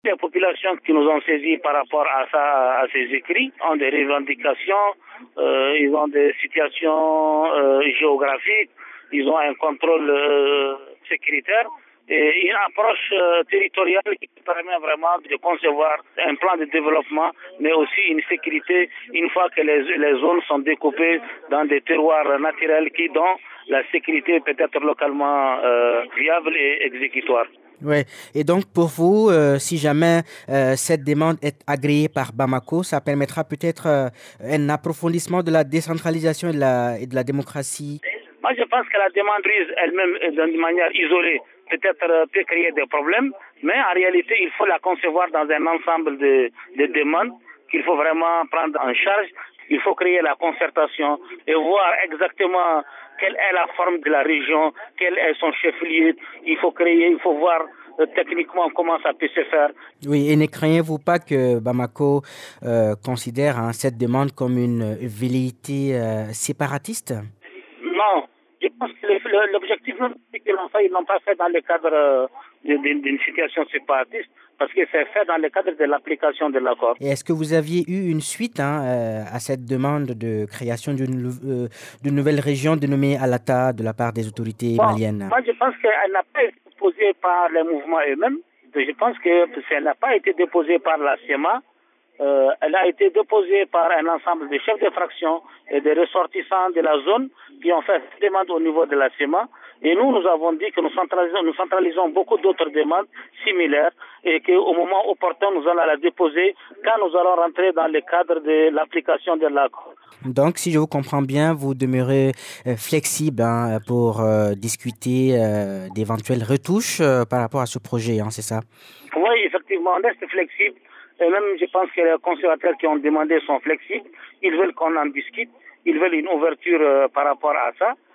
Les populations qui nous ont saisis par rapport à ça, à ces écrits, ont des revendications, ils ont des situations géographiques, ils ont un contrôle sécuritaire et une approche territoriale qui permet vraiment de concevoir un plan de développement, mais aussi une sécurité une fois que les zones sont découpées dans des terroirs naturels qui donnent la sécurité peut-être localement viable et exécutoire. Ouais. Et donc, pour vous, si jamais cette demande est agréée par Bamako, ça permettra peut-être un approfondissement de la décentralisation et de la démocratie. Moi, je pense que la demande prise elle-même, d'une manière isolée, peut-être peut créer des problèmes, mais en réalité, il faut la concevoir dans un ensemble de demandes qu'il faut vraiment prendre en charge. Il faut créer la concertation et voir exactement quelle est la forme de la région, quel est son chef-lieu. Il faut voir techniquement comment ça peut se faire. Oui, et ne craignez-vous pas que Bamako considère cette demande comme une velléité séparatiste? Non, je pense que l'objectif, c'est qu'ils ils l'ont pas fait dans le cadre d'une situation séparatiste, parce que c'est fait dans le cadre de l'application de l'accord. Et est-ce que vous aviez eu une suite à cette demande de création d'une nouvelle région dénommée Alata de la part des autorités Bon, maliennes? moi je pense qu'elle n'a pas été déposée par les mouvements eux-mêmes. Je pense que elle n'a pas été déposée par la CEMA. Elle a été déposée par un ensemble de chefs de fraction et de ressortissants de la zone qui ont fait cette demande au niveau de la CEMA. Et nous avons dit que nous centralisons beaucoup d'autres demandes similaires et qu'au moment opportun, nous allons la déposer quand nous allons rentrer dans le cadre de l'application de l'accord. Donc, si je vous comprends bien, vous demeurez flexible pour discuter d'éventuelles retouches par rapport à ce projet, c'est ça? Oui, effectivement, on reste flexible. Et même, je pense que les conservateurs qui ont demandé sont flexibles. Ils veulent qu'on en discute. Ils veulent une ouverture par rapport à ça.